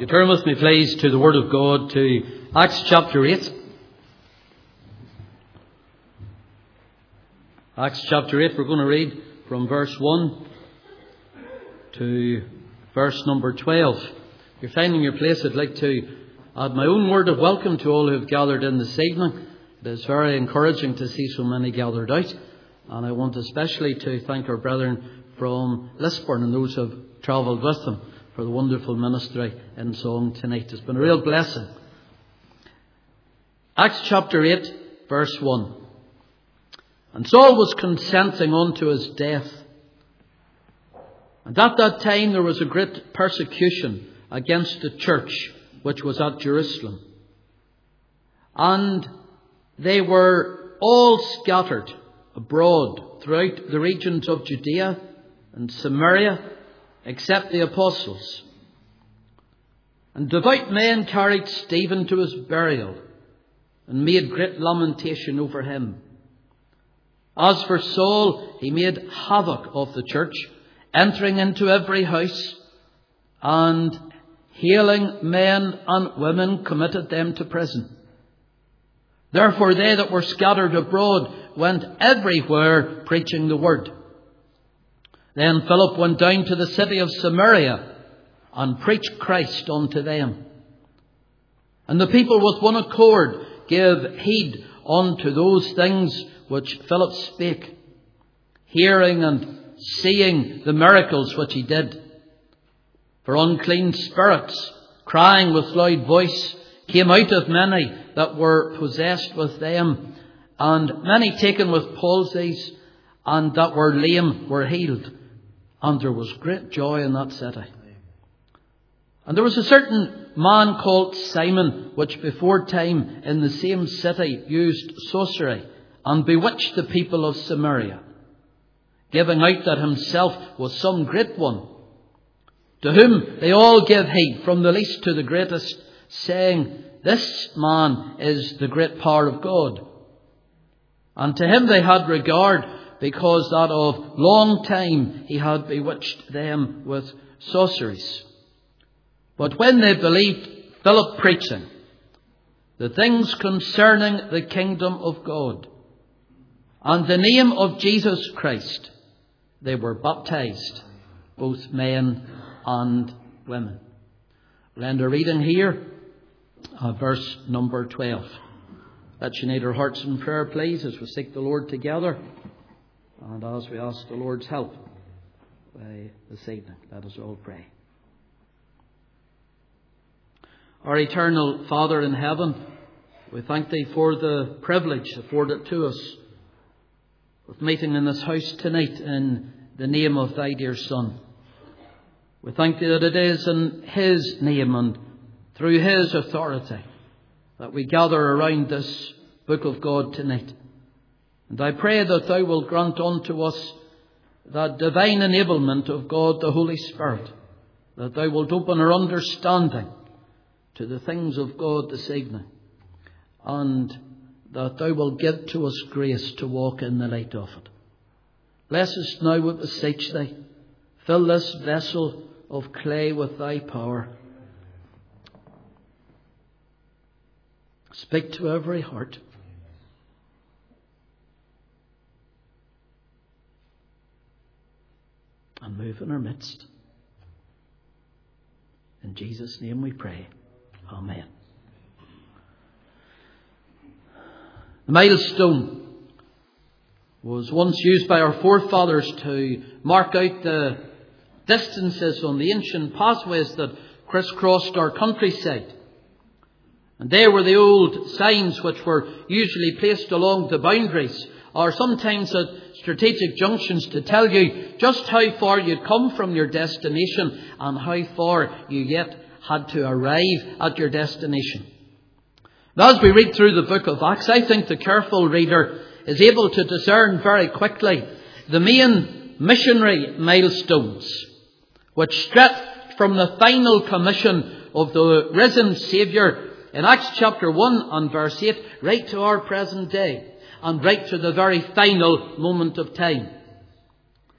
You turn with me, please, to the Word of God, to Acts chapter 8. Acts chapter 8, we're going to read from verse 1 to verse number 12. If you're finding your place, I'd like to add my own word of welcome to all who have gathered in this evening. It is very encouraging to see so many gathered out. And I want especially to thank our brethren from Lisburn and those who have travelled with them for the wonderful ministry in song tonight. It's been a real blessing. Acts chapter 8, verse 1. And Saul was consenting unto his death. And at that time there was a great persecution against the church which was at Jerusalem. And they were all scattered abroad throughout the regions of Judea and Samaria, except the apostles. And devout men carried Stephen to his burial, and made great lamentation over him. As for Saul, he made havoc of the church, entering into every house, and hailing men and women, committed them to prison. Therefore they that were scattered abroad went everywhere preaching the word. Then Philip went down to the city of Samaria and preached Christ unto them. And the people with one accord gave heed unto those things which Philip spake, hearing and seeing the miracles which he did. For unclean spirits, crying with loud voice, came out of many that were possessed with them, and many taken with palsies, and that were lame were healed. And there was great joy in that city. And there was a certain man called Simon, which before time in the same city used sorcery, and bewitched the people of Samaria, giving out that himself was some great one, to whom they all gave heed, from the least to the greatest, saying, This man is the great power of God. And to him they had regard, because that of long time he had bewitched them with sorceries. But when they believed Philip preaching the things concerning the kingdom of God and the name of Jesus Christ, they were baptized, both men and women. We'll end our reading here, verse number 12. Let's unite our hearts in prayer, please, as we seek the Lord together, and as we ask the Lord's help this evening. Let us all pray. Our eternal Father in heaven, we thank Thee for the privilege afforded to us of meeting in this house tonight in the name of Thy dear Son. We thank Thee that it is in His name and through His authority that we gather around this book of God tonight. And I pray that Thou wilt grant unto us that divine enablement of God the Holy Spirit, that Thou wilt open our understanding to the things of God this evening, and that Thou wilt give to us grace to walk in the light of it. Bless us now, we beseech Thee. Fill this vessel of clay with Thy power. Speak to every heart. And move in our midst. In Jesus' name we pray. Amen. The milestone was once used by our forefathers to mark out the distances on the ancient pathways that crisscrossed our countryside. And they were the old signs which were usually placed along the boundaries, or sometimes at strategic junctions, to tell you just how far you'd come from your destination and how far you yet had to arrive at your destination. Now, as we read through the book of Acts, I think the careful reader is able to discern very quickly the main missionary milestones which stretch from the final commission of the risen Saviour in Acts chapter 1 and verse 8 right to our present day, and right to the very final moment of time.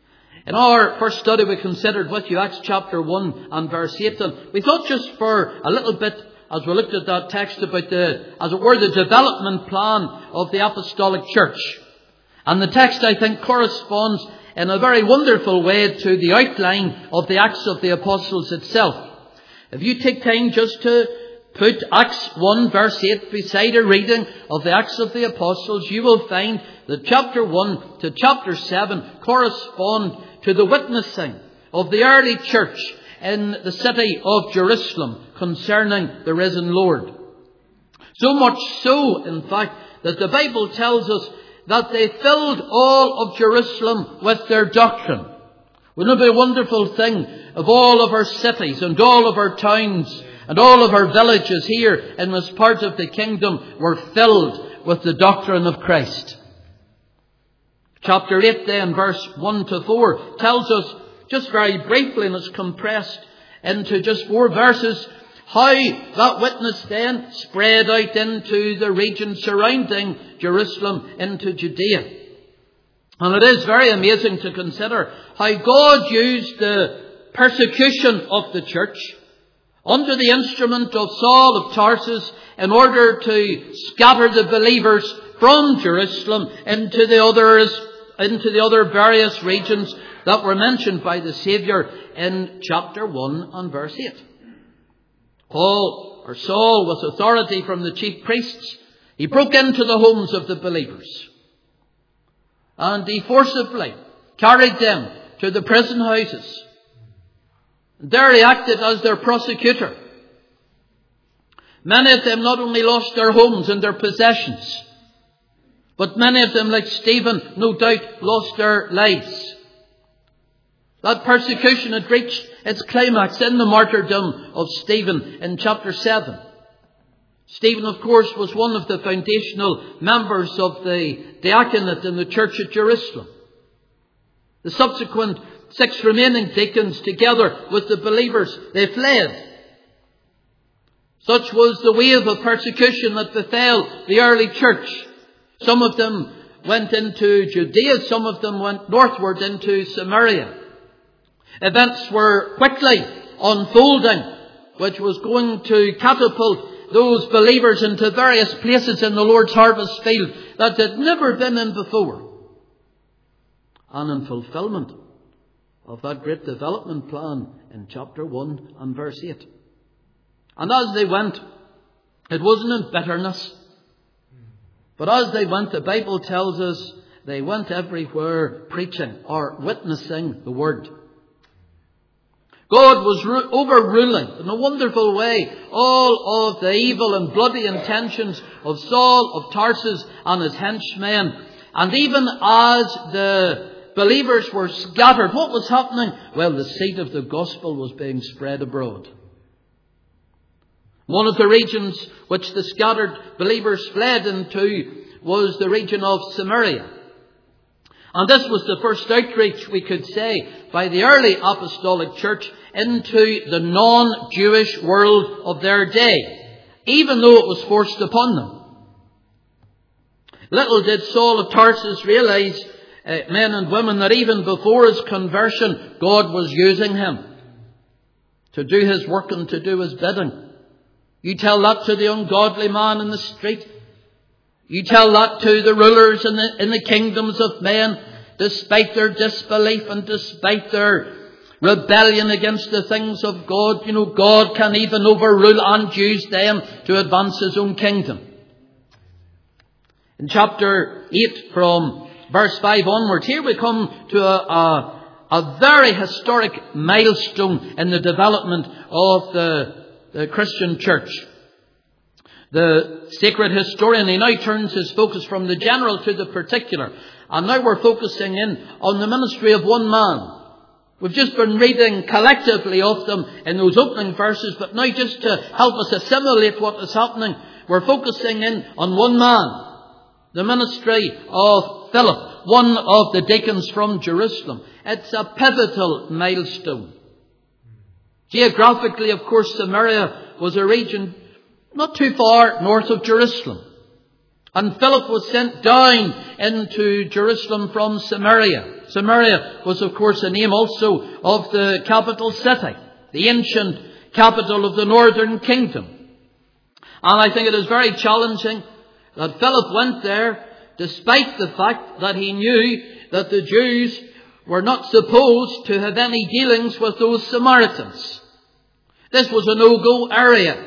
In our first study we considered with you Acts chapter 1 and verse 8. And we thought just for a little bit, as we looked at that text, about as it were, the development plan of the apostolic church. And the text, I think, corresponds in a very wonderful way to the outline of the Acts of the Apostles itself. If you take time just to put Acts 1 verse 8 beside a reading of the Acts of the Apostles, you will find that chapter 1 to chapter 7 correspond to the witnessing of the early church in the city of Jerusalem concerning the risen Lord. So much so, in fact, that the Bible tells us that they filled all of Jerusalem with their doctrine. Wouldn't it be a wonderful thing if all of our cities and all of our towns and all of our villages here in this part of the kingdom were filled with the doctrine of Christ? Chapter 8 then, verse 1 to 4, tells us just very briefly, and it's compressed into just 4 verses, how that witness then spread out into the region surrounding Jerusalem, into Judea. And it is very amazing to consider how God used the persecution of the church under the instrument of Saul of Tarsus in order to scatter the believers from Jerusalem into the other various regions that were mentioned by the Saviour in chapter 1 and verse 8. Saul, with authority from the chief priests, he broke into the homes of the believers. And he forcibly carried them to the prison houses. There he acted as their prosecutor. Many of them not only lost their homes and their possessions, but many of them, like Stephen, no doubt lost their lives. That persecution had reached its climax in the martyrdom of Stephen in chapter 7. Stephen, of course, was one of the foundational members of the diaconate in the church at Jerusalem. The subsequent 6 remaining deacons, together with the believers, they fled. Such was the wave of persecution that befell the early church. Some of them went into Judea, some of them went northward into Samaria. Events were quickly unfolding, which was going to catapult those believers into various places in the Lord's harvest field that they'd never been in before. And in fulfillment of that great development plan in chapter 1 and verse 8. And as they went, it wasn't in bitterness, but as they went, the Bible tells us they went everywhere preaching or witnessing the word. God was overruling in a wonderful way all of the evil and bloody intentions of Saul of Tarsus and his henchmen. And even as the believers were scattered, what was happening? Well, the seed of the gospel was being spread abroad. One of the regions which the scattered believers fled into was the region of Samaria. And this was the first outreach, we could say, by the early apostolic church into the non-Jewish world of their day, even though it was forced upon them. Little did Saul of Tarsus realize, men and women, that even before his conversion, God was using him to do his work and to do his bidding. You tell that to the ungodly man in the street. You tell that to the rulers in the kingdoms of men, despite their disbelief and despite their rebellion against the things of God. You know, God can even overrule and use them to advance his own kingdom. In chapter 8 from verse 5 onwards, here we come to a very historic milestone in the development of the Christian church. The sacred historian, he now turns his focus from the general to the particular. And now we're focusing in on the ministry of one man. We've just been reading collectively of them in those opening verses, but now just to help us assimilate what is happening, we're focusing in on one man. The ministry of Philip, one of the deacons from Jerusalem. It's a pivotal milestone. Geographically, of course, Samaria was a region not too far north of Jerusalem. And Philip was sent down into Jerusalem from Samaria. Samaria was, of course, a name also of the capital city, the ancient capital of the northern kingdom. And I think it is very challenging that Philip went there despite the fact that he knew that the Jews were not supposed to have any dealings with those Samaritans. This was a no-go area.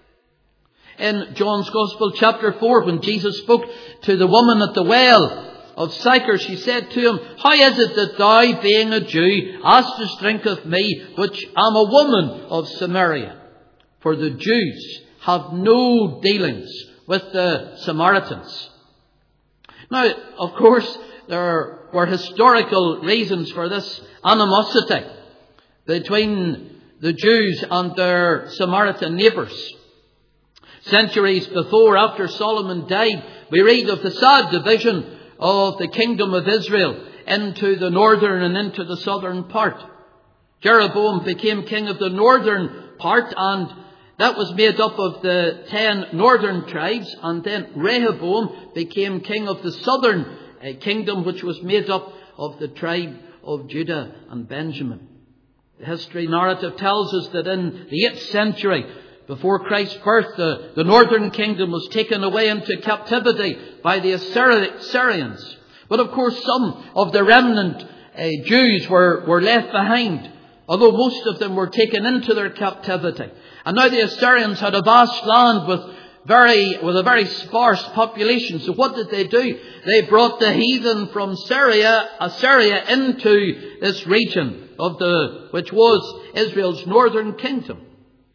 In John's Gospel chapter 4, when Jesus spoke to the woman at the well of Sychar, she said to him, "How is it that thou, being a Jew, askest drink of me, which am a woman of Samaria?" For the Jews have no dealings with the Samaritans. Now, of course, there were historical reasons for this animosity between the Jews and their Samaritan neighbours. Centuries before, after Solomon died, we read of the sad division of the kingdom of Israel into the northern and into the southern part. Jeroboam became king of the northern part, and that was made up of the 10 northern tribes, and then Rehoboam became king of the southern kingdom, which was made up of the tribe of Judah and Benjamin. The history narrative tells us that in the 8th century, before Christ's birth, the northern kingdom was taken away into captivity by the Assyrians. But of course, some of the remnant Jews were left behind, although most of them were taken into their captivity. And now the Assyrians had a vast land with a very sparse population. So what did they do? They brought the heathen from Assyria into this region which was Israel's northern kingdom.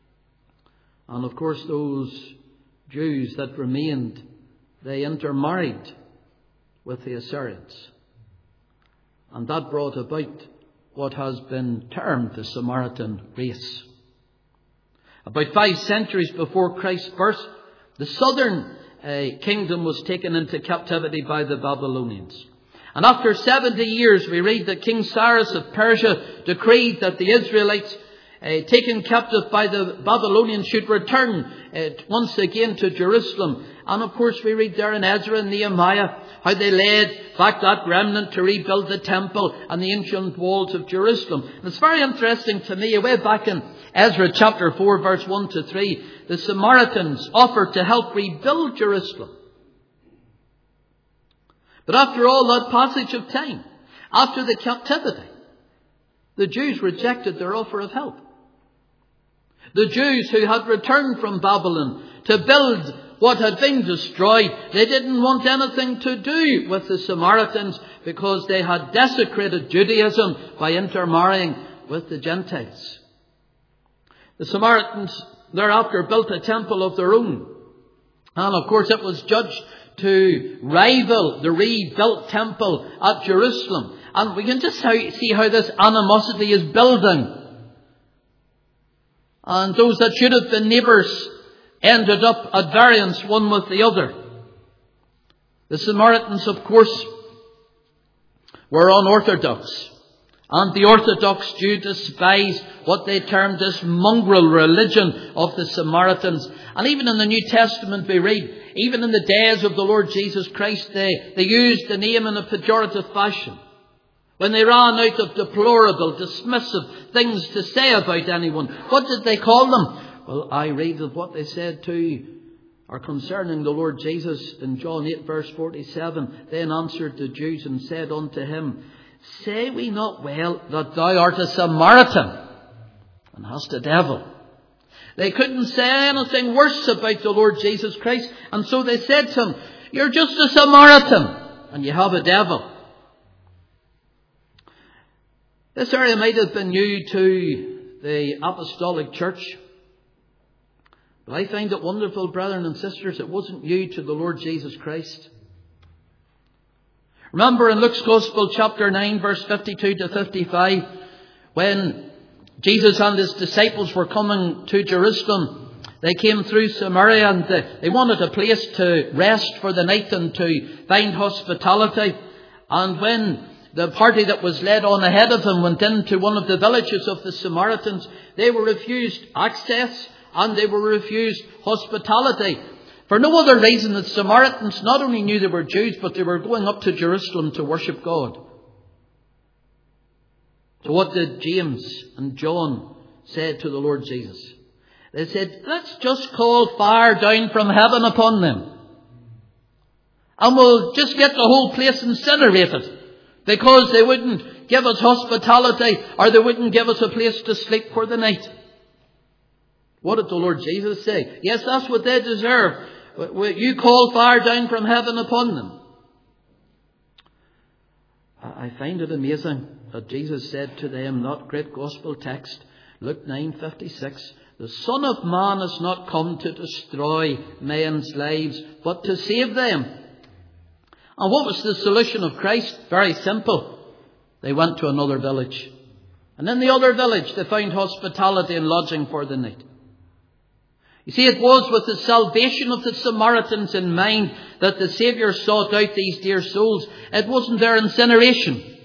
And of course, those Jews that remained, they intermarried with the Assyrians. And that brought about what has been termed the Samaritan race. About 5 centuries before Christ's birth, the southern kingdom was taken into captivity by the Babylonians. And after 70 years, we read that King Cyrus of Persia decreed that the Israelites taken captive by the Babylonians should return once again to Jerusalem. And of course we read there in Ezra and Nehemiah how they led back that remnant to rebuild the temple and the ancient walls of Jerusalem. And it's very interesting to me, way back in Ezra chapter 4 verse 1 to 3, the Samaritans offered to help rebuild Jerusalem. But after all that passage of time, after the captivity, the Jews rejected their offer of help. The Jews who had returned from Babylon to build what had been destroyed, they didn't want anything to do with the Samaritans because they had desecrated Judaism by intermarrying with the Gentiles. The Samaritans thereafter built a temple of their own. And of course it was judged to rival the rebuilt temple at Jerusalem. And we can just see how this animosity is building. And those that should have been neighbours ended up at variance one with the other. The Samaritans, of course, were unorthodox. And the Orthodox Jew despised what they termed this mongrel religion of the Samaritans. And even in the New Testament we read, even in the days of the Lord Jesus Christ, they used the name in a pejorative fashion. When they ran out of deplorable, dismissive things to say about anyone, what did they call them? Well, I read of what they said to or concerning the Lord Jesus in John 8 verse 47. Then answered the Jews and said unto him, Say we not well that thou art a Samaritan and hast a devil? They couldn't say anything worse about the Lord Jesus Christ. And so they said to him, You're just a Samaritan and you have a devil. This area might have been new to the Apostolic Church. But I find it wonderful, brethren and sisters, it wasn't new to the Lord Jesus Christ. Remember in Luke's Gospel, chapter 9, verse 52 to 55, when Jesus and his disciples were coming to Jerusalem, they came through Samaria and they wanted a place to rest for the night and to find hospitality. And when the party that was led on ahead of them went into one of the villages of the Samaritans, they were refused access and they were refused hospitality. For no other reason that Samaritans not only knew they were Jews, but they were going up to Jerusalem to worship God. So what did James and John say to the Lord Jesus? They said, let's just call fire down from heaven upon them. And we'll just get the whole place incinerated. Because they wouldn't give us hospitality, or they wouldn't give us a place to sleep for the night. What did the Lord Jesus say? Yes, that's what they deserve. You call fire down from heaven upon them. I find it amazing that Jesus said to them, that great gospel text, Luke 9:56, the Son of Man has not come to destroy men's lives, but to save them. And what was the solution of Christ? Very simple. They went to another village. And in the other village they found hospitality and lodging for the night. You see, it was with the salvation of the Samaritans in mind that the Saviour sought out these dear souls. It wasn't their incineration.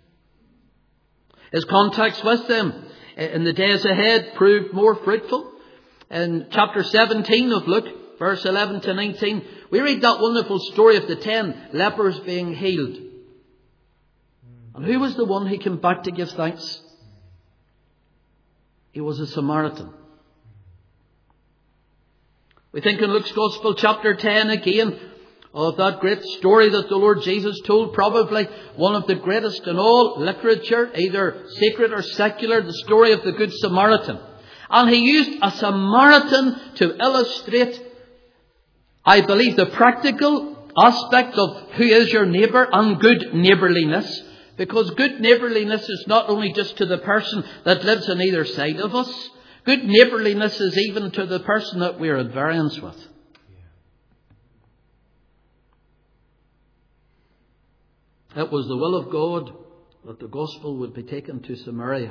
His contacts with them in the days ahead proved more fruitful. In chapter 17 of Luke, verse 11 to 19, we read that wonderful story of the 10 lepers being healed. And who was the one who came back to give thanks? He was a Samaritan. We think in Luke's Gospel chapter 10 again of that great story that the Lord Jesus told, probably one of the greatest in all literature, either sacred or secular, the story of the Good Samaritan. And he used a Samaritan to illustrate, I believe, the practical aspect of who is your neighbour and good neighbourliness. Because good neighbourliness is not only just to the person that lives on either side of us. Good neighbourliness is even to the person that we're at variance with. It was the will of God that the gospel would be taken to Samaria.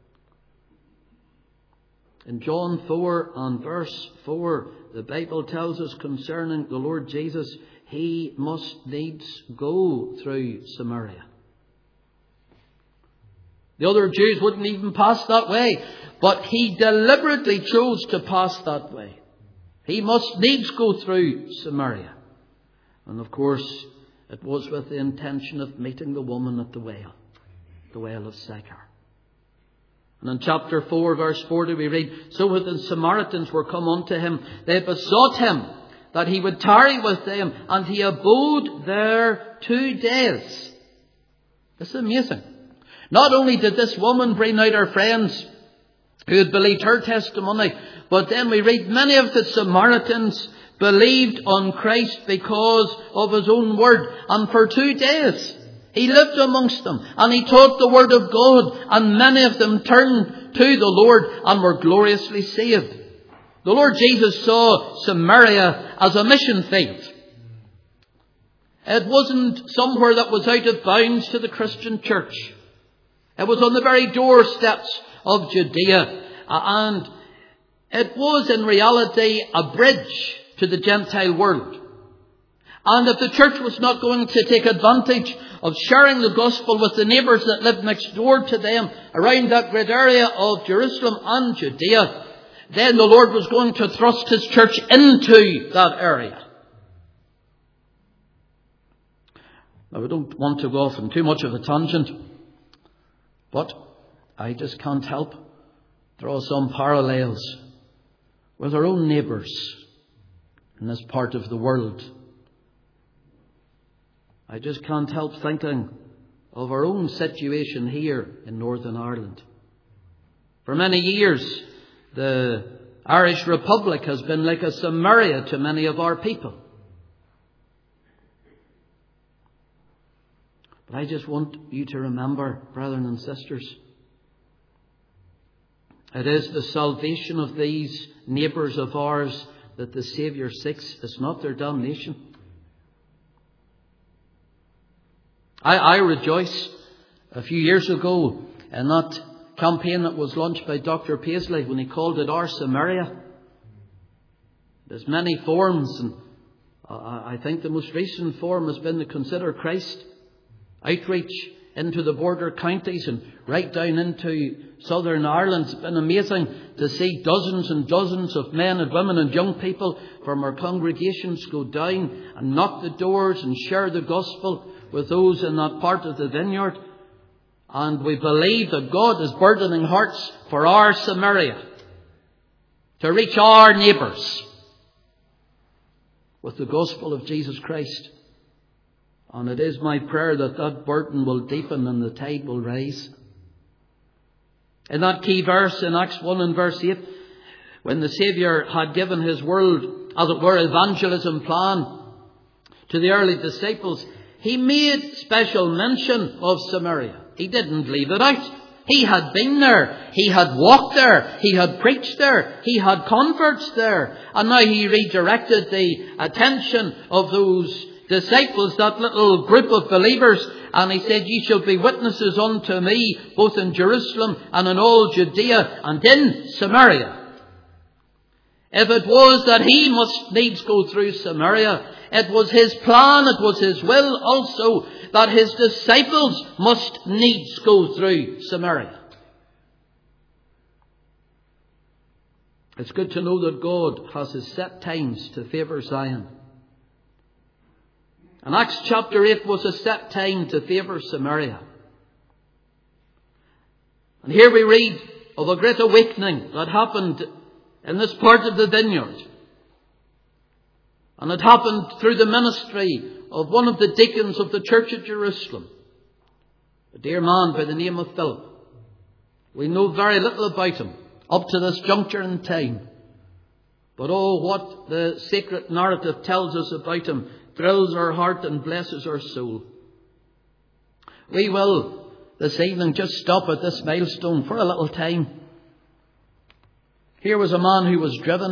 In John 4 and verse 4, the Bible tells us concerning the Lord Jesus, he must needs go through Samaria. The other Jews wouldn't even pass that way, but he deliberately chose to pass that way. He must needs go through Samaria. And of course, it was with the intention of meeting the woman at the well of Sychar. And in chapter 4, verse 40, we read, so when the Samaritans were come unto him, they besought him that he would tarry with them, and he abode there 2 days. This is amazing. Not only did this woman bring out her friends who had believed her testimony, but then we read many of the Samaritans believed on Christ because of his own word. And for 2 days he lived amongst them and he taught the word of God, and many of them turned to the Lord and were gloriously saved. The Lord Jesus saw Samaria as a mission field. It wasn't somewhere that was out of bounds to the Christian church. It was on the very doorsteps of Judea, and it was in reality a bridge to the Gentile world. And if the church was not going to take advantage of sharing the gospel with the neighbours that lived next door to them around that great area of Jerusalem and Judea, then the Lord was going to thrust his church into that area. Now, we don't want to go off on too much of a tangent, but I just can't help draw some parallels with our own neighbours in this part of the world. I just can't help thinking of our own situation here in Northern Ireland. For many years, the Irish Republic has been like a Samaria to many of our people. But I just want you to remember, brethren and sisters, it is the salvation of these neighbours of ours that the Saviour seeks. It's not their damnation. I rejoice a few years ago in that campaign that was launched by Dr. Paisley when he called it Our Samaria. There's many forms, and I think the most recent form has been the Consider Christ outreach into the border counties and right down into Southern Ireland. It's been amazing to see dozens and dozens of men and women and young people from our congregations go down and knock the doors and share the gospel with those in that part of the vineyard. And we believe that God is burdening hearts for our Samaria, to reach our neighbours with the gospel of Jesus Christ. And it is my prayer that that burden will deepen and the tide will rise. In that key verse in Acts 1 and verse 8, when the Saviour had given his world, as it were, evangelism plan to the early disciples, he made special mention of Samaria. He didn't leave it out. He had been there. He had walked there. He had preached there. He had converts there. And now he redirected the attention of those disciples, that little group of believers, and he said, "Ye shall be witnesses unto me, both in Jerusalem and in all Judea and in Samaria." If it was that he must needs go through Samaria, it was his plan, it was his will also, that his disciples must needs go through Samaria. It's good to know that God has his set times to favour Zion. And Acts chapter 8 was a set time to favour Samaria. And here we read of a great awakening that happened in this part of the vineyard. And it happened through the ministry of one of the deacons of the church at Jerusalem, a dear man by the name of Philip. We know very little about him up to this juncture in time. But oh, what the sacred narrative tells us about him thrills our heart and blesses our soul. We will this evening just stop at this milestone for a little time. Here was a man who was driven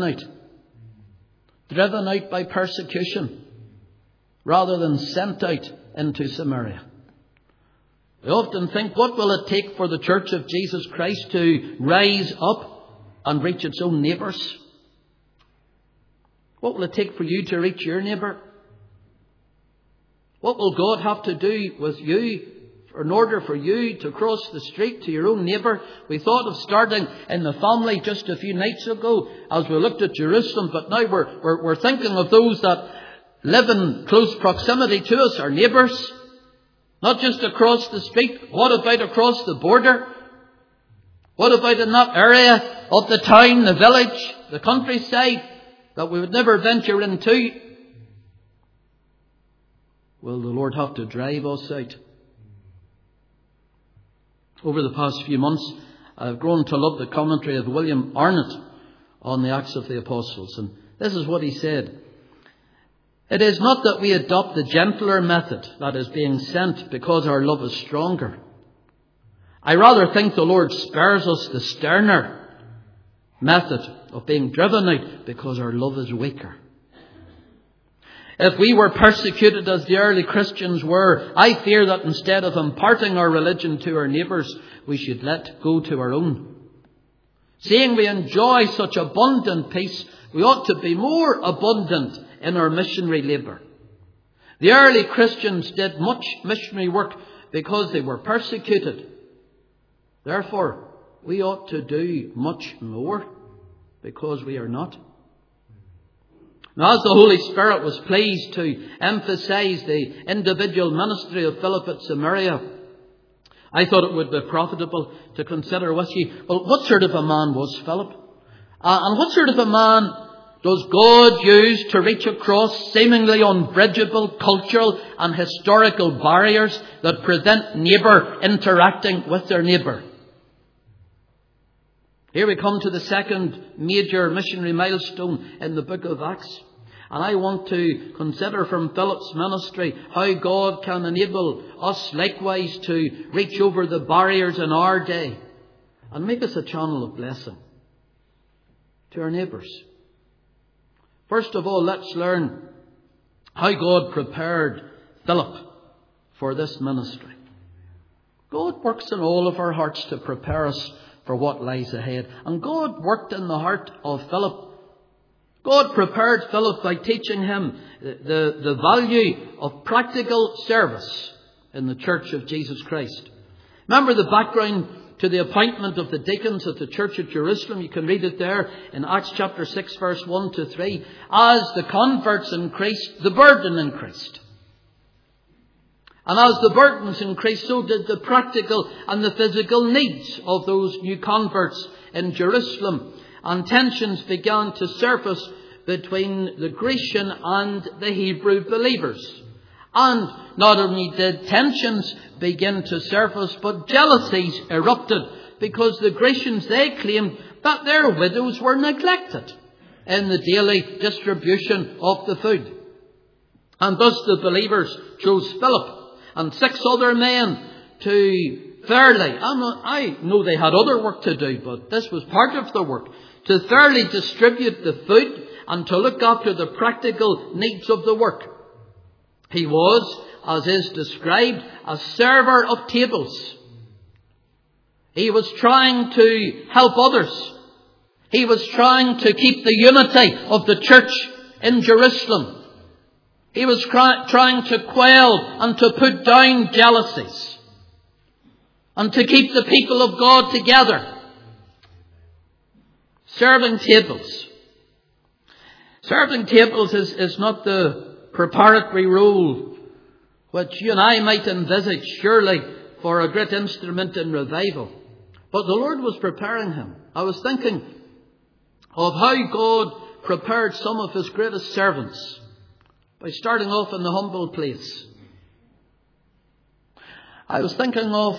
out by persecution, rather than sent out into Samaria. I often think, what will it take for the Church of Jesus Christ to rise up and reach its own neighbours? What will it take for you to reach your neighbour? What will God have to do with you in order for you to cross the street to your own neighbour? We thought of starting in the family just a few nights ago as we looked at Jerusalem, but now we're thinking of those that live in close proximity to us, our neighbours. Not just across the street. What about across the border? What about in that area of the town, the village, the countryside that we would never venture into? Will the Lord have to drive us out? Over the past few months, I've grown to love the commentary of William Arnott on the Acts of the Apostles. And this is what he said. It is not that we adopt the gentler method that is being sent because our love is stronger. I rather think the Lord spares us the sterner method of being driven out because our love is weaker. If we were persecuted as the early Christians were, I fear that instead of imparting our religion to our neighbours, we should let go to our own. Seeing we enjoy such abundant peace, we ought to be more abundant in our missionary labour. The early Christians did much missionary work because they were persecuted. Therefore, we ought to do much more because we are not. Now, as the Holy Spirit was pleased to emphasise the individual ministry of Philip at Samaria, I thought it would be profitable to consider with you, well, what sort of a man was Philip? And what sort of a man does God use to reach across seemingly unbridgeable cultural and historical barriers that prevent neighbour interacting with their neighbour? Here we come to the second major missionary milestone in the book of Acts. And I want to consider from Philip's ministry how God can enable us likewise to reach over the barriers in our day and make us a channel of blessing to our neighbours. First of all, let's learn how God prepared Philip for this ministry. God works in all of our hearts to prepare us for what lies ahead. And God worked in the heart of Philip. God prepared Philip by teaching him the value of practical service in the church of Jesus Christ. Remember the background to the appointment of the deacons at the church at Jerusalem. You can read it there in Acts chapter 6 verse 1 to 3. As the converts increased, the burden increased. And as the burdens increased, so did the practical and the physical needs of those new converts in Jerusalem. And tensions began to surface between the Grecian and the Hebrew believers. And not only did tensions begin to surface, but jealousies erupted, because the Grecians, they claimed that their widows were neglected in the daily distribution of the food. And thus the believers chose Philip and 6 other men to fairly, I know they had other work to do, but this was part of the work, to fairly distribute the food and to look after the practical needs of the work. He was, as is described, a server of tables. He was trying to help others. He was trying to keep the unity of the church in Jerusalem. He was trying to quell and to put down jealousies and to keep the people of God together. Serving tables. Serving tables is not the preparatory role which you and I might envisage surely for a great instrument in revival. But the Lord was preparing him. I was thinking of how God prepared some of his greatest servants by starting off in the humble place. I was thinking of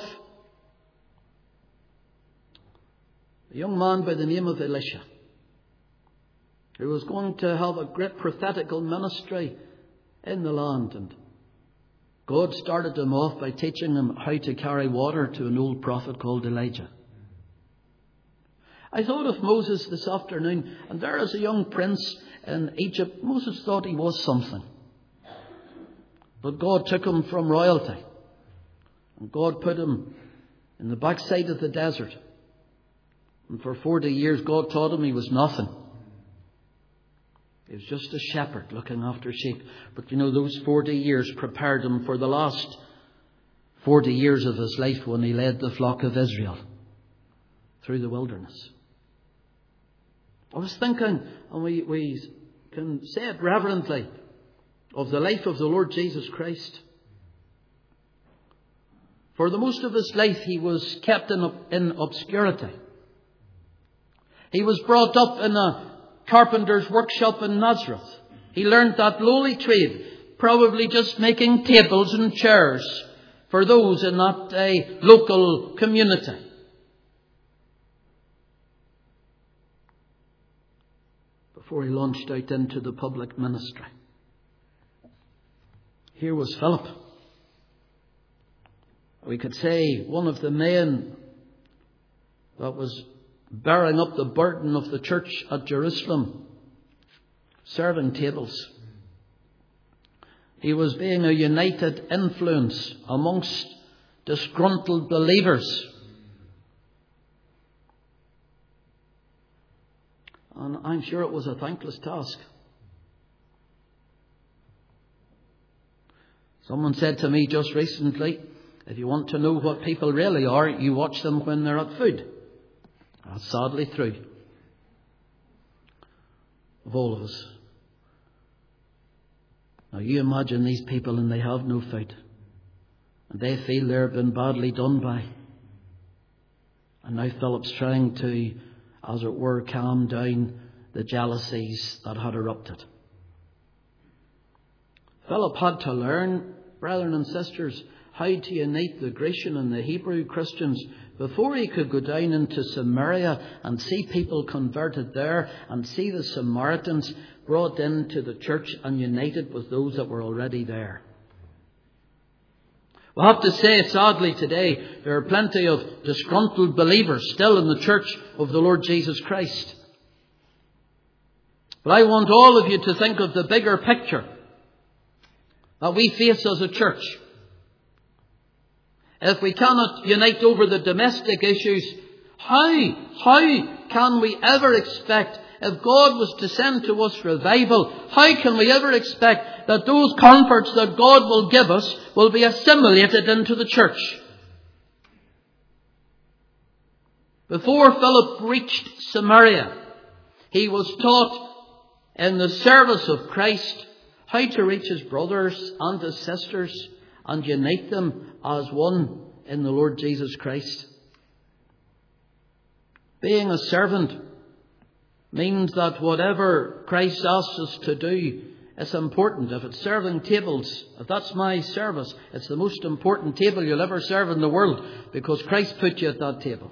a young man by the name of Elisha, who was going to have a great prophetical ministry in the land. And God started him off by teaching him how to carry water to an old prophet called Elijah. I thought of Moses this afternoon, and there is a young prince in Egypt. Moses thought he was something. But God took him from royalty. And God put him in the backside of the desert. And for 40 years God taught him he was nothing. He was just a shepherd looking after sheep. But those 40 years prepared him for the last 40 years of his life when he led the flock of Israel through the wilderness. I was thinking, and we can say it reverently, of the life of the Lord Jesus Christ. For the most of his life he was kept in obscurity. He was brought up in a carpenter's workshop in Nazareth. He learned that lowly trade, probably just making tables and chairs for those in that local community. Before he launched out into the public ministry. Here was Philip. We could say one of the men that was bearing up the burden of the church at Jerusalem, serving tables. He was being a united influence amongst disgruntled believers. And I'm sure it was a thankless task. Someone said to me just recently, if you want to know what people really are, you watch them when they're at food. That's sadly true of all of us. Now you imagine these people and they have no food. And they feel they've been badly done by. And now Philip's trying to, as it were, calm down the jealousies that had erupted. Philip had to learn, brethren and sisters, how to unite the Grecian and the Hebrew Christians before he could go down into Samaria and see people converted there and see the Samaritans brought into the church and united with those that were already there. We'll have to say, sadly today, there are plenty of disgruntled believers still in the church of the Lord Jesus Christ. But I want all of you to think of the bigger picture that we face as a church. If we cannot unite over the domestic issues, how can we ever expect, if God was to send to us revival, how can we ever expect that those converts that God will give us will be assimilated into the church? Before Philip reached Samaria, he was taught in the service of Christ how to reach his brothers and his sisters and unite them as one in the Lord Jesus Christ. Being a servant means that whatever Christ asks us to do is important. If it's serving tables, if that's my service, it's the most important table you'll ever serve in the world, because Christ put you at that table.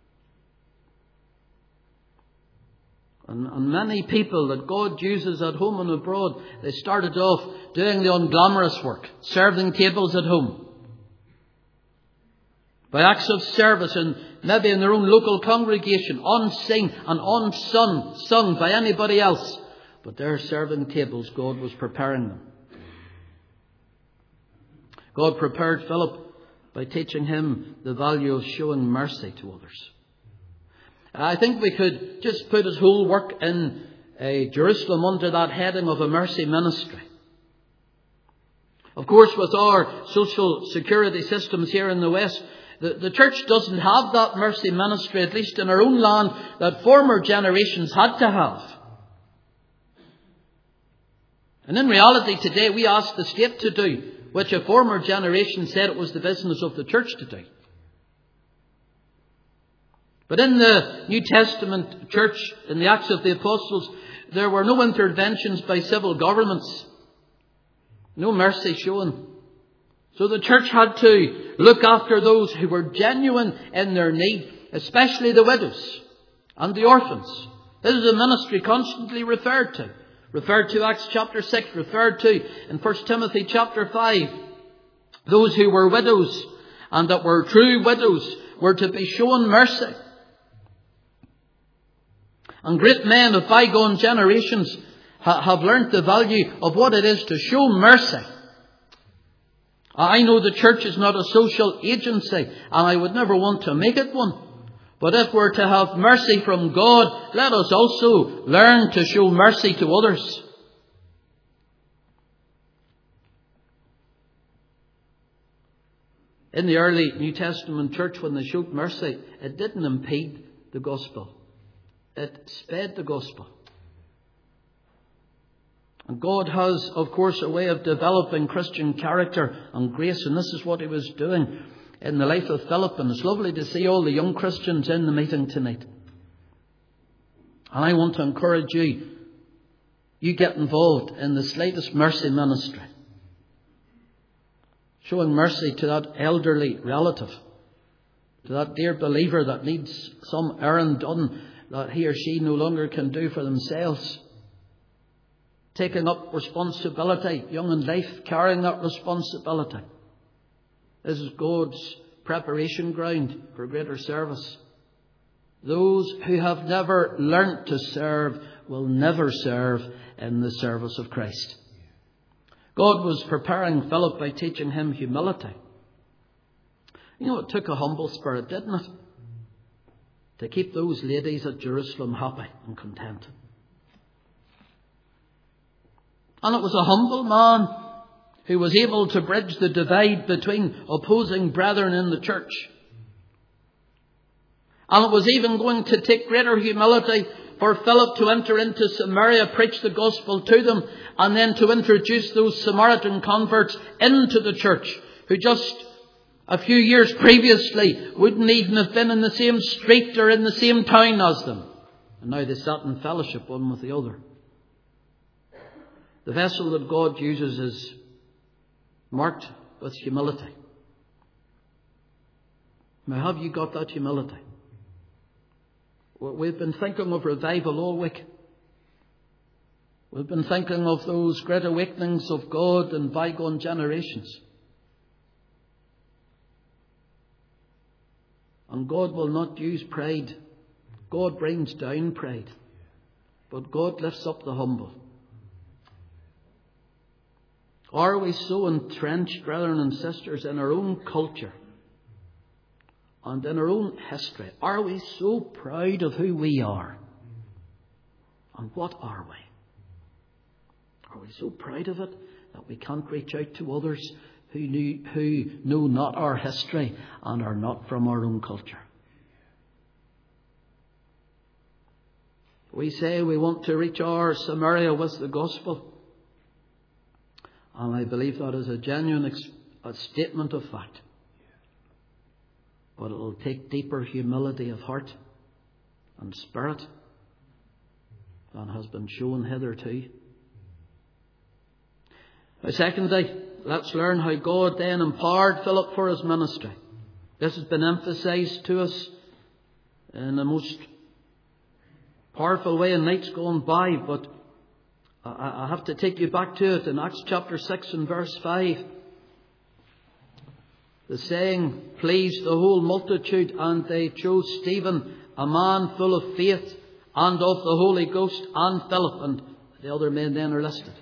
And many people that God uses at home and abroad, they started off doing the unglamorous work, serving tables at home. By acts of service, and maybe in their own local congregation, unseen and unsung by anybody else. But they're serving tables. God was preparing them. God prepared Philip by teaching him the value of showing mercy to others. I think we could just put his whole work in Jerusalem under that heading of a mercy ministry. Of course, with our social security systems here in the West, the church doesn't have that mercy ministry, at least in our own land, that former generations had to have. And in reality today, we ask the state to do, which a former generation said it was the business of the church to do. But in the New Testament church, in the Acts of the Apostles, there were no interventions by civil governments. No mercy shown. So the church had to look after those who were genuine in their need, especially the widows and the orphans. This is a ministry constantly referred to Acts chapter 6, referred to in 1 Timothy chapter 5. Those who were widows and that were true widows were to be shown mercy. And great men of bygone generations have learnt the value of what it is to show mercy. I know the church is not a social agency, and I would never want to make it one. But if we're to have mercy from God, let us also learn to show mercy to others. In the early New Testament church, when they showed mercy, it didn't impede the gospel. It sped the gospel. And God has, of course, a way of developing Christian character and grace, and this is what he was doing in the life of Philip. And it's lovely to see all the young Christians in the meeting tonight. And I want to encourage you get involved in the slightest mercy ministry. Showing mercy to that elderly relative, to that dear believer that needs some errand done that he or she no longer can do for themselves. Taking up responsibility, young in life, carrying that responsibility. This is God's preparation ground for greater service. Those who have never learnt to serve will never serve in the service of Christ. God was preparing Philip by teaching him humility. You know, it took a humble spirit, didn't it? To keep those ladies at Jerusalem happy and content. And it was a humble man who was able to bridge the divide between opposing brethren in the church. And it was even going to take greater humility for Philip to enter into Samaria, preach the gospel to them, and then to introduce those Samaritan converts into the church, who just a few years previously wouldn't even have been in the same street or in the same town as them. And now they sat in fellowship one with the other. The vessel that God uses is marked with humility. Now, have you got that humility? We've been thinking of revival all week. We've been thinking of those great awakenings of God in bygone generations. And God will not use pride. God brings down pride. But God lifts up the humble. Are we so entrenched, brethren and sisters, in our own culture and in our own history? Are we so proud of who we are? And what are we? Are we so proud of it that we can't reach out to others who know not our history and are not from our own culture? We say we want to reach our Samaria with the gospel. And I believe that is a genuine a statement of fact. But it will take deeper humility of heart and spirit than has been shown hitherto. Now, secondly, let's learn how God then empowered Philip for his ministry. This has been emphasized to us in the most powerful way in nights gone by, but I have to take you back to it in Acts chapter 6 and verse 5. The saying pleased the whole multitude, and they chose Stephen, a man full of faith and of the Holy Ghost, and Philip, and the other men then are listed.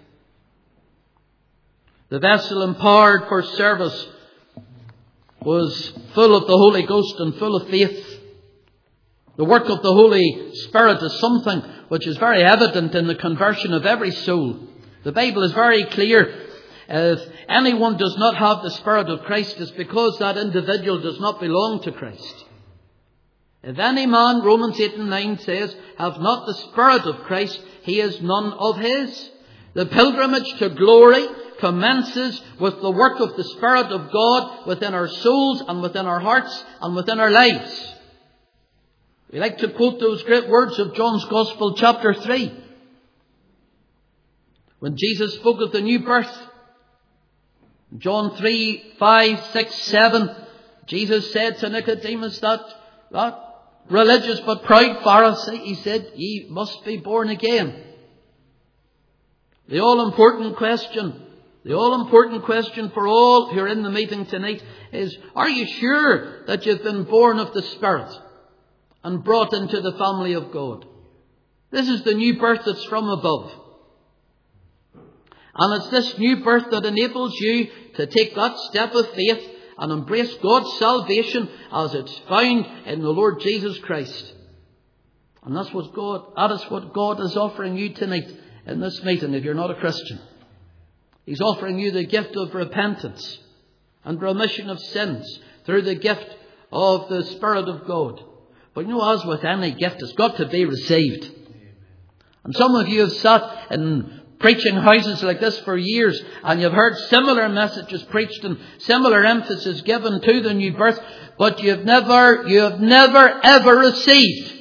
The vessel empowered for service was full of the Holy Ghost and full of faith. The work of the Holy Spirit is something which is very evident in the conversion of every soul. The Bible is very clear. If anyone does not have the Spirit of Christ, it's because that individual does not belong to Christ. If any man, Romans 8 and 9 says, have not the Spirit of Christ, he is none of his. The pilgrimage to glory commences with the work of the Spirit of God within our souls and within our hearts and within our lives. We like to quote those great words of John's Gospel, chapter 3. When Jesus spoke of the new birth, John 3, 5, 6, 7, Jesus said to Nicodemus, that religious but proud Pharisee, he said, ye must be born again. The all-important question for all who are in the meeting tonight is, are you sure that you've been born of the Spirit and brought into the family of God? This is the new birth that's from above. And it's this new birth that enables you to take that step of faith and embrace God's salvation as it's found in the Lord Jesus Christ. And that is what God is offering you tonight in this meeting if you're not a Christian. He's offering you the gift of repentance and remission of sins through the gift of the Spirit of God. But you know, as with any gift, it's got to be received. And some of you have sat in preaching houses like this for years, and you've heard similar messages preached and similar emphasis given to the new birth, but you have never ever received.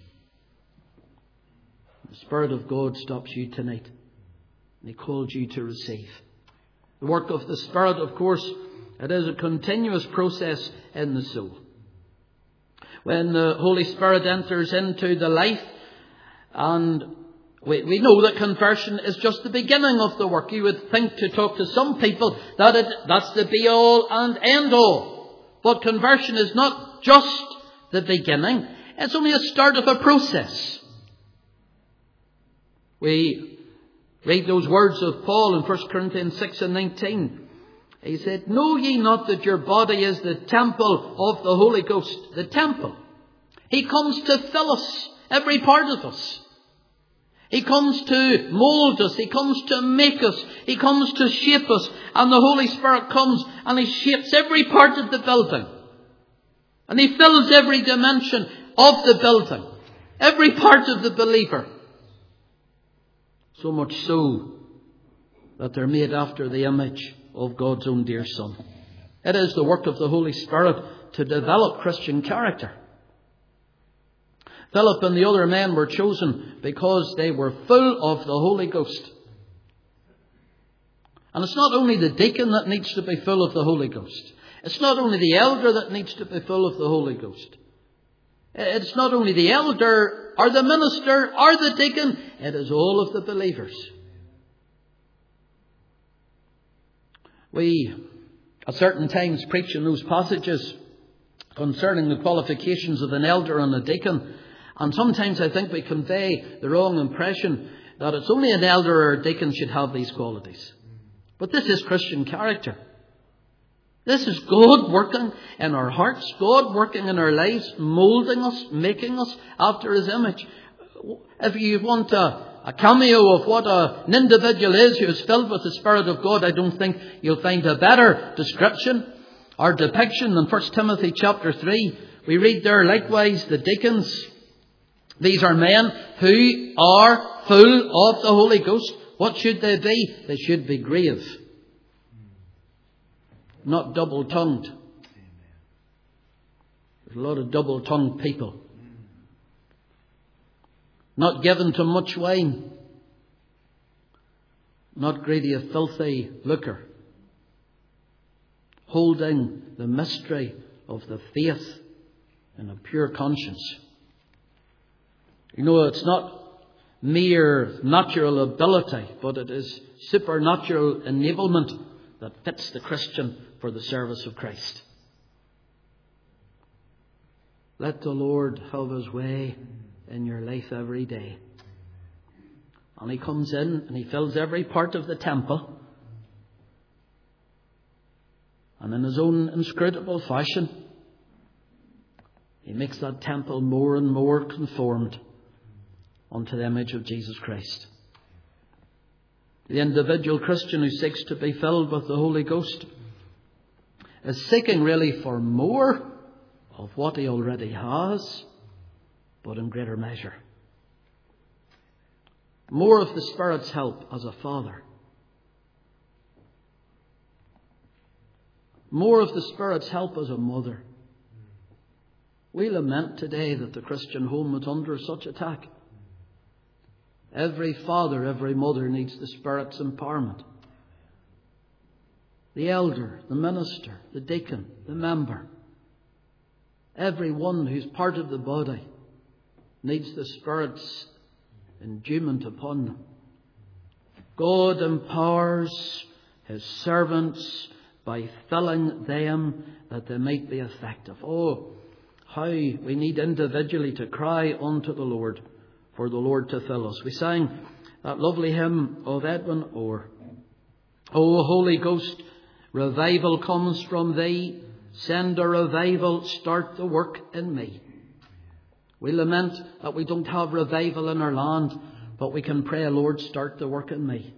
The Spirit of God stops you tonight, and He calls you to receive. The work of the Spirit, of course, it is a continuous process in the soul. When the Holy Spirit enters into the life, and we know that conversion is just the beginning of the work. You would think, to talk to some people, that's the be all and end all. But conversion is not just the beginning. It's only a start of a process. We read those words of Paul in 1 Corinthians 6 and 19. He said, know ye not that your body is the temple of the Holy Ghost? The temple. He comes to fill us, every part of us. He comes to mould us. He comes to make us. He comes to shape us. And the Holy Spirit comes and He shapes every part of the building. And He fills every dimension of the building. Every part of the believer. So much so that they're made after the image of God's own dear Son. It is the work of the Holy Spirit to develop Christian character. Philip and the other men were chosen because they were full of the Holy Ghost. And it's not only the deacon that needs to be full of the Holy Ghost. It's not only the elder that needs to be full of the Holy Ghost. It's not only the elder or the minister or the deacon. It is all of the believers. We, at certain times, preach in those passages concerning the qualifications of an elder and a deacon. And sometimes I think we convey the wrong impression that it's only an elder or a deacon should have these qualities. But this is Christian character. This is God working in our hearts, God working in our lives, moulding us, making us after His image. If you want a cameo of what an individual is who is filled with the Spirit of God, I don't think you'll find a better description or depiction than 1 Timothy chapter 3. We read there likewise the deacons. These are men who are full of the Holy Ghost. What should they be? They should be grave. not double-tongued. There's a lot of double-tongued people. Not given to much wine. Not greedy of filthy liquor. Holding the mystery of the faith in a pure conscience. You know, it's not mere natural ability, but it is supernatural enablement that fits the Christian for the service of Christ. Let the Lord have His way in your life every day. And He comes in and He fills every part of the temple. And in His own inscrutable fashion, He makes that temple more and more conformed unto the image of Jesus Christ. The individual Christian who seeks to be filled with the Holy Ghost is seeking really for more of what he already has, but in greater measure. More of the Spirit's help as a father. More of the Spirit's help as a mother. We lament today that the Christian home is under such attack. Every father, every mother needs the Spirit's empowerment. The elder, the minister, the deacon, the member. Everyone who's part of the body needs the Spirit's endowment upon them. God empowers His servants by filling them that they might be effective. Oh, how we need individually to cry unto the Lord for the Lord to fill us. We sang that lovely hymn of Edwin Orr. O Holy Ghost, revival comes from Thee. Send a revival, start the work in me. We lament that we don't have revival in our land, but we can pray, Lord, start the work in me.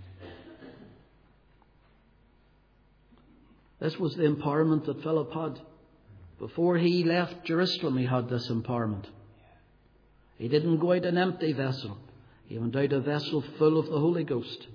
This was the empowerment that Philip had. Before he left Jerusalem, he had this empowerment. He didn't go out an empty vessel. He went out a vessel full of the Holy Ghost.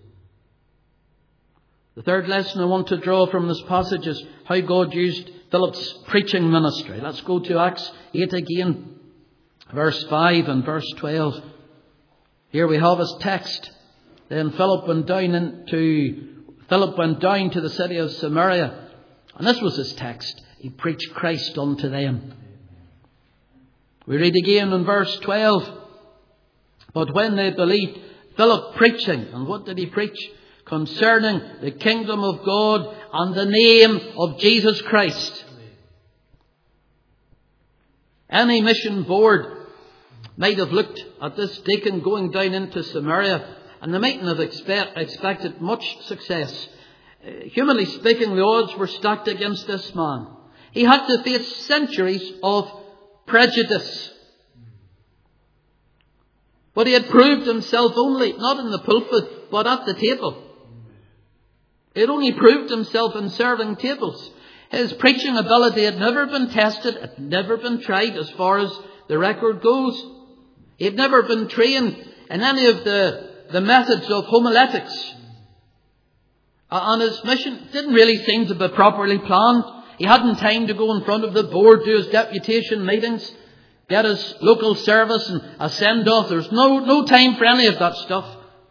The third lesson I want to draw from this passage is how God used Philip's preaching ministry. Let's go to Acts 8 again, verse 5 and verse 12. Here we have his text. Then Philip went down to the city of Samaria. And this was his text. He preached Christ unto them. We read again in verse 12. But when they believed, Philip preaching. And what did he preach? Concerning the kingdom of God and the name of Jesus Christ. Any mission board might have looked at this deacon going down into Samaria, and they mightn't have expected much success. Humanly speaking, the odds were stacked against this man. He had to face centuries of prejudice. But he had proved himself only, not in the pulpit, but at the table. He had only proved himself in serving tables. His preaching ability had never been tested, had never been tried as far as the record goes. He had never been trained in any of the methods of homiletics. And his mission didn't really seem to be properly planned. He hadn't time to go in front of the board, do his deputation meetings, get his local service and a send-off. There's no time for any of that stuff.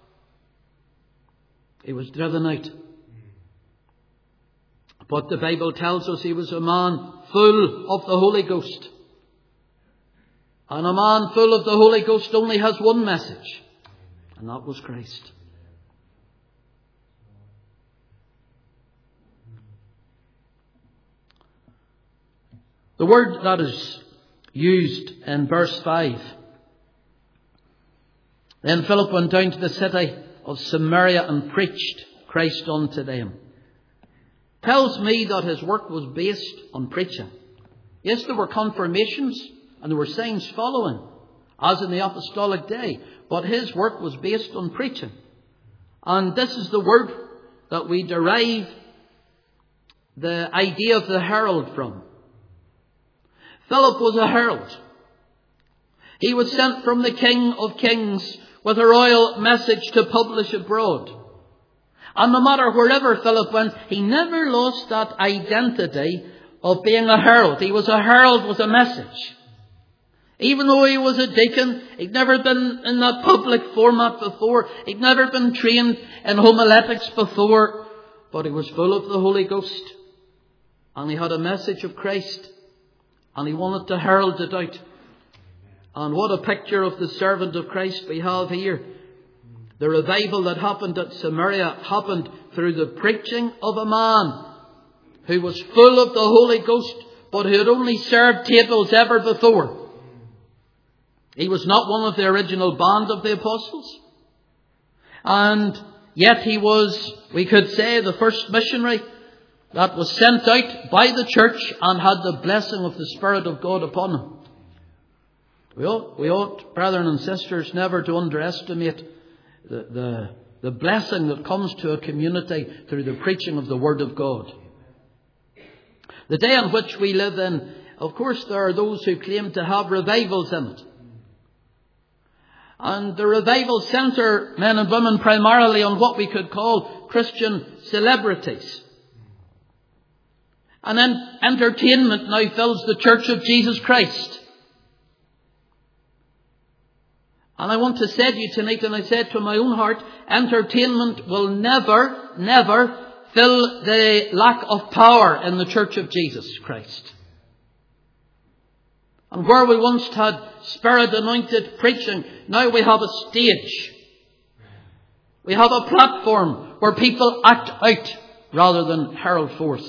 He was driven out. But the Bible tells us he was a man full of the Holy Ghost. And a man full of the Holy Ghost only has one message. And that was Christ. The word that is used in verse 5. Then Philip went down to the city of Samaria and preached Christ unto them. Tells me that his work was based on preaching. Yes, there were confirmations and there were signs following, as in the apostolic day. But his work was based on preaching. And this is the word that we derive the idea of the herald from. Philip was a herald. He was sent from the King of Kings with a royal message to publish abroad. And no matter wherever Philip went, he never lost that identity of being a herald. He was a herald with a message. Even though he was a deacon, he'd never been in that public format before. He'd never been trained in homiletics before. But he was full of the Holy Ghost. And he had a message of Christ. And he wanted to herald it out. And what a picture of the servant of Christ we have here. The revival that happened at Samaria happened through the preaching of a man who was full of the Holy Ghost, but who had only served tables ever before. He was not one of the original band of the apostles. And yet he was, we could say, the first missionary that was sent out by the church and had the blessing of the Spirit of God upon him. We ought, brethren and sisters, never to underestimate the blessing that comes to a community through the preaching of the Word of God. The day in which we live in, of course, there are those who claim to have revivals in it. And the revival centre, men and women, primarily on what we could call Christian celebrities. And then entertainment now fills the Church of Jesus Christ. And I want to say to you tonight, and I said to my own heart, entertainment will never, never fill the lack of power in the Church of Jesus Christ. And where we once had Spirit-anointed preaching, now we have a stage. We have a platform where people act out rather than herald forth.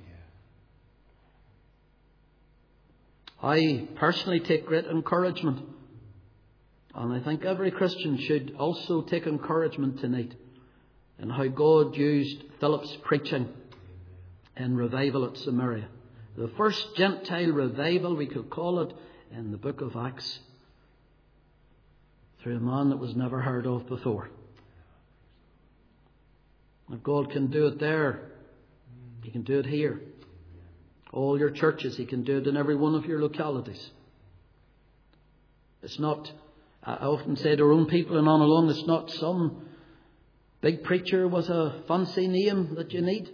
I personally take great encouragement, and I think every Christian should also take encouragement tonight in how God used Philip's preaching in revival at Samaria. The first Gentile revival, we could call it, in the book of Acts, through a man that was never heard of before. If God can do it there, He can do it here. All your churches, He can do it in every one of your localities. It's not, I often say to our own people and on along, it's not some big preacher with a fancy name that you need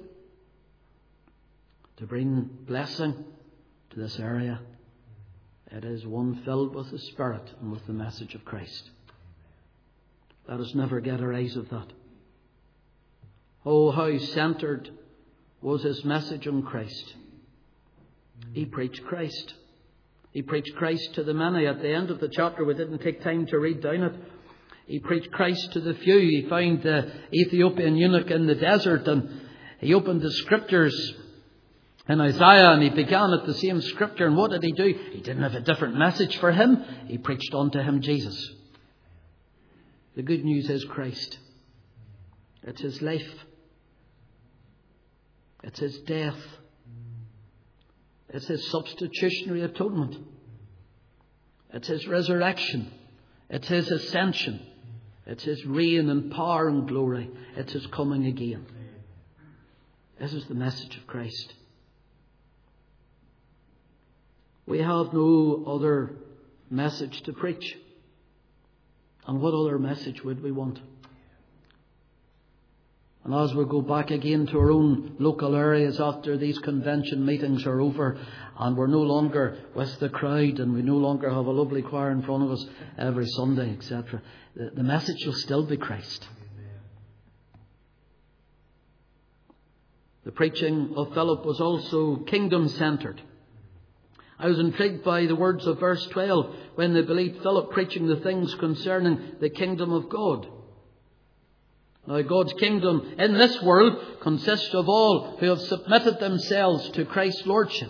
to bring blessing to this area. It is one filled with the Spirit and with the message of Christ. Let us never get our eyes of that. Oh, how centred was his message on Christ. He preached Christ. He preached Christ to the many. At the end of the chapter, we didn't take time to read down it. He preached Christ to the few. He found the Ethiopian eunuch in the desert, and he opened the scriptures in Isaiah, and he began at the same scripture. And what did he do? He didn't have a different message for him. He preached unto him Jesus. The good news is Christ. It's his life. It's his death. It's his substitutionary atonement. It's his resurrection. It's his ascension. It's his reign and power and glory. It's his coming again. This is the message of Christ. We have no other message to preach. And what other message would we want? And as we go back again to our own local areas after these convention meetings are over, and we're no longer with the crowd, and we no longer have a lovely choir in front of us every Sunday, etc., the message will still be Christ. The preaching of Philip was also kingdom-centred. I was intrigued by the words of verse 12 when they believed Philip preaching the things concerning the kingdom of God. Now, God's kingdom in this world consists of all who have submitted themselves to Christ's lordship.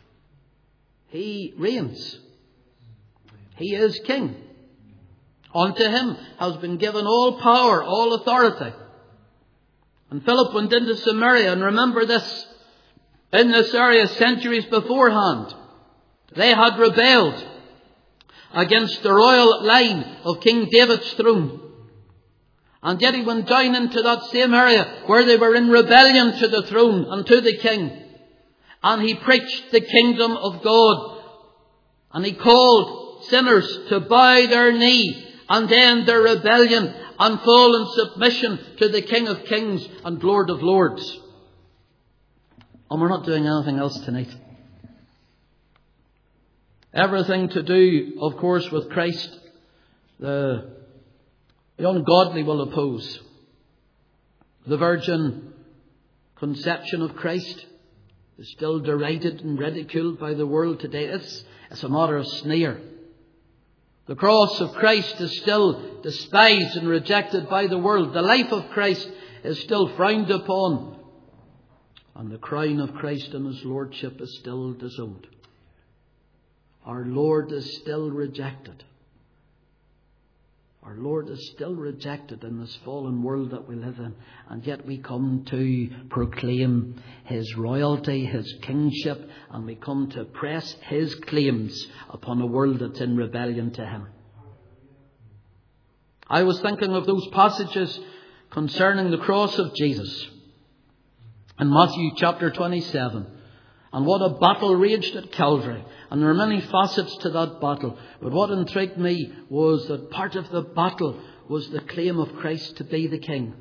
He reigns. He is king. Unto him has been given all power, all authority. And Philip went into Samaria, and remember this, in this area centuries beforehand, they had rebelled against the royal line of King David's throne. And yet he went down into that same area where they were in rebellion to the throne and to the king. And he preached the kingdom of God. And he called sinners to bow their knee and end their rebellion and fall in submission to the King of Kings and Lord of Lords. And we're not doing anything else tonight. Everything to do, of course, with Christ, the ungodly will oppose. The virgin conception of Christ is still derided and ridiculed by the world today. It's a matter of sneer. The cross of Christ is still despised and rejected by the world. The life of Christ is still frowned upon. And the crown of Christ and His Lordship is still disowned. Our Lord is still rejected. Our Lord is still rejected in this fallen world that we live in. And yet we come to proclaim His royalty, His kingship, and we come to press His claims upon a world that's in rebellion to Him. I was thinking of those passages concerning the cross of Jesus in Matthew chapter 27. And what a battle raged at Calvary. And there are many facets to that battle. But what intrigued me was that part of the battle was the claim of Christ to be the King.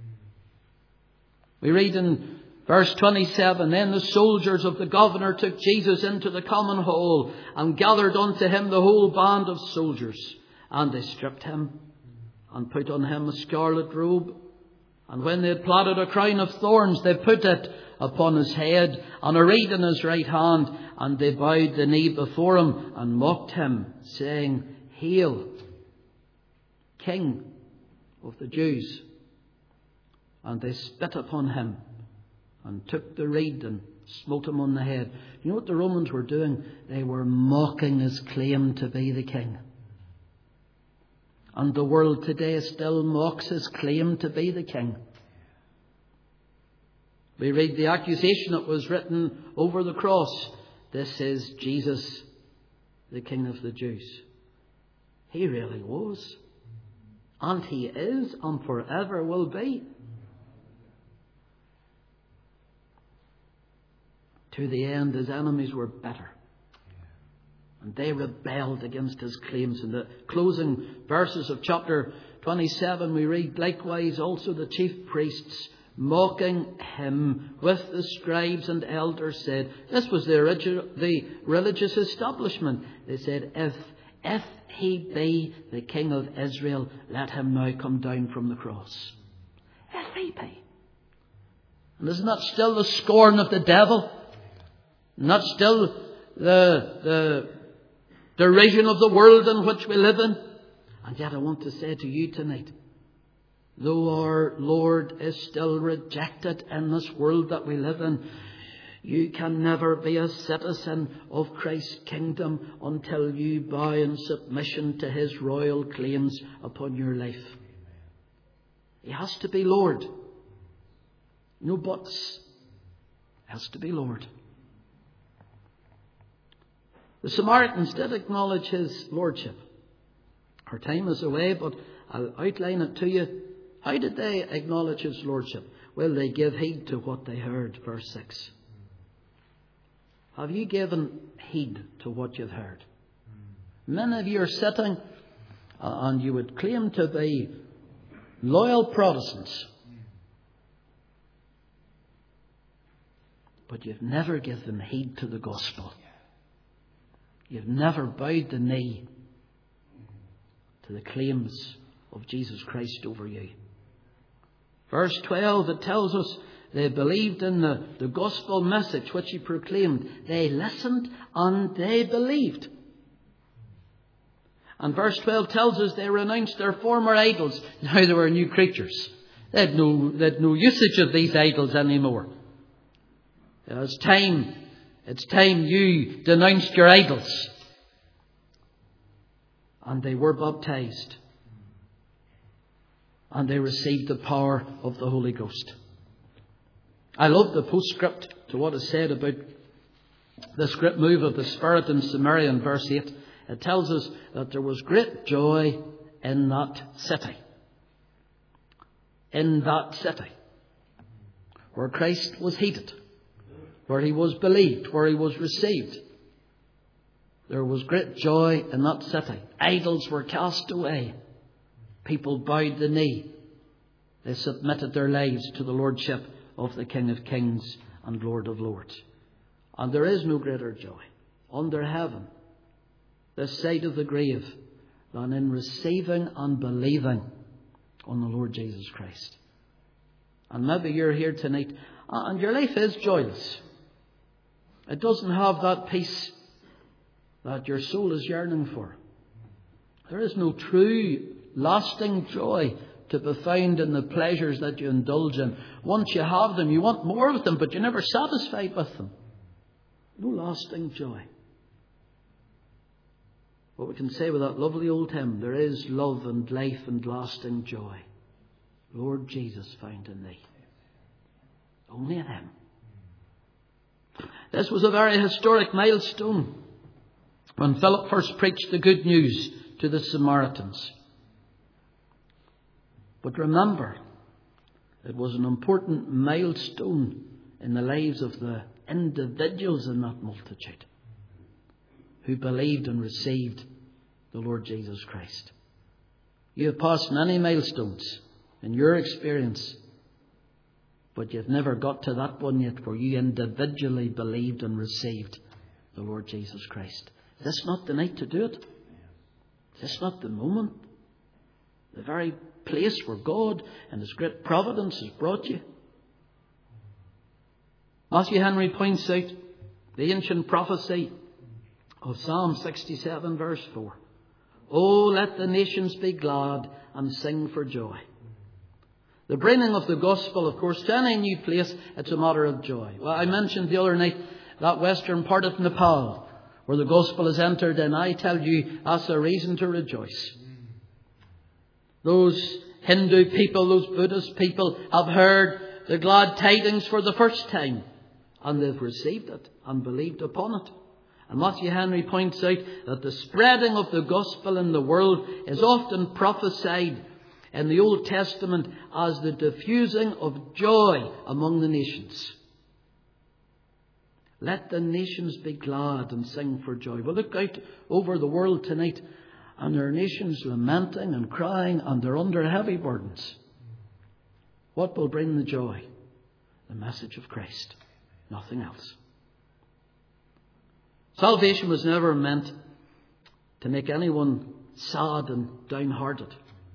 We read in verse 27, Then the soldiers of the governor took Jesus into the common hall and gathered unto Him the whole band of soldiers. And they stripped Him and put on Him a scarlet robe. And when they had platted a crown of thorns, they put it upon His head and a reed in His right hand. And they bowed the knee before Him and mocked Him, saying, Hail, King of the Jews. And they spit upon Him and took the reed and smote Him on the head. You know what the Romans were doing? They were mocking His claim to be the King. And the world today still mocks His claim to be the King. We read the accusation that was written over the cross. This is Jesus, the King of the Jews. He really was. And He is and forever will be. To the end, His enemies were bitter. And they rebelled against His claims. In the closing verses of chapter 27, we read, Likewise also the chief priests, mocking Him with the scribes and elders, said, this was the religious establishment. They said, if He be the King of Israel, let Him now come down from the cross. If He be. And isn't that still the scorn of the devil? And that's still the derision of the world in which we live in? And yet I want to say to you tonight, though our Lord is still rejected in this world that we live in, you can never be a citizen of Christ's kingdom until you bow in submission to His royal claims upon your life. He has to be Lord. No buts. He has to be Lord. The Samaritans did acknowledge His lordship. Our time is away, but I'll outline it to you. How did they acknowledge His lordship? Well, they gave heed to what they heard. Verse 6. Have you given heed to what you've heard? Many of you are sitting and you would claim to be loyal Protestants. But you've never given heed to the gospel. You've never bowed the knee to the claims of Jesus Christ over you. Verse 12, it tells us they believed in the gospel message which He proclaimed. They listened and they believed. And verse 12 tells us they renounced their former idols. Now they were new creatures. They had no usage of these idols anymore. It's time you denounced your idols. And they were baptized. And they received the power of the Holy Ghost. I love the postscript to what is said about this great move of the Spirit in Samaria in verse 8. It tells us that there was great joy in that city. In that city. Where Christ was hated. Where He was believed. Where He was received. There was great joy in that city. Idols were cast away. people bowed the knee. They submitted their lives to the lordship of the King of Kings and Lord of Lords. And there is no greater joy under heaven, this side of the grave, than in receiving and believing on the Lord Jesus Christ. And maybe you're here tonight and your life is joyless. It doesn't have that peace that your soul is yearning for. There is no true, lasting joy to be found in the pleasures that you indulge in. Once you have them, you want more of them, but you're never satisfied with them. No lasting joy. But we can say with that lovely old hymn, there is love and life and lasting joy. Lord Jesus found in thee. Only in him. This was a very historic milestone when Philip first preached the good news to the Samaritans. But remember, it was an important milestone in the lives of the individuals in that multitude who believed and received the Lord Jesus Christ. You have passed many milestones in your experience, but you've never got to that one yet where you individually believed and received the Lord Jesus Christ. Is this not the night to do it? Is this not the moment? The very place where God and His great providence has brought you? Matthew Henry points out the ancient prophecy of Psalm 67 verse 4. Oh, let the nations be glad and sing for joy. The bringing of the gospel, of course, to any new place, it's a matter of joy. Well, I mentioned the other night that western part of Nepal where the gospel is entered, and I tell you, that's a reason to rejoice. Those Hindu people, those Buddhist people have heard the glad tidings for the first time, and they've received it and believed upon it. And Matthew Henry points out that the spreading of the gospel in the world is often prophesied in the Old Testament as the diffusing of joy among the nations. Let the nations be glad and sing for joy. Well, look out over the world tonight, and there are nations lamenting and crying, and they're under heavy burdens. What will bring the joy? The message of Christ. Nothing else. Salvation was never meant to make anyone sad and downhearted.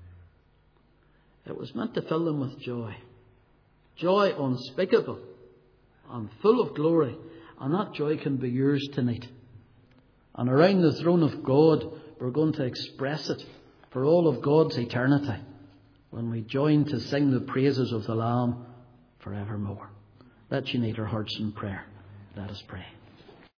It was meant to fill them with joy. Joy unspeakable and full of glory. And that joy can be yours tonight. And around the throne of God, we're going to express it for all of God's eternity when we join to sing the praises of the Lamb forevermore. Let's unite our hearts in prayer. Let us pray.